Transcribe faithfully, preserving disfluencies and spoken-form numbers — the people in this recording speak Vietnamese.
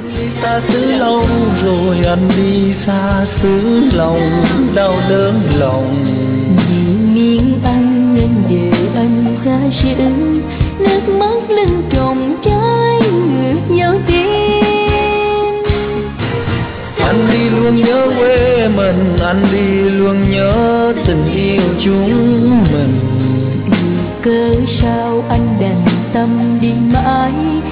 Đi xa xứ lâu rồi, anh đi xa xứ lòng đau đớn lòng. Vì miền anh nên về anh ra giữ, nước mắt lưng tròng trái ngược vào tim. Anh đi luôn nhớ quê mình, anh đi luôn nhớ tình yêu chúng mình. Cớ sao anh đành tâm đi mãi,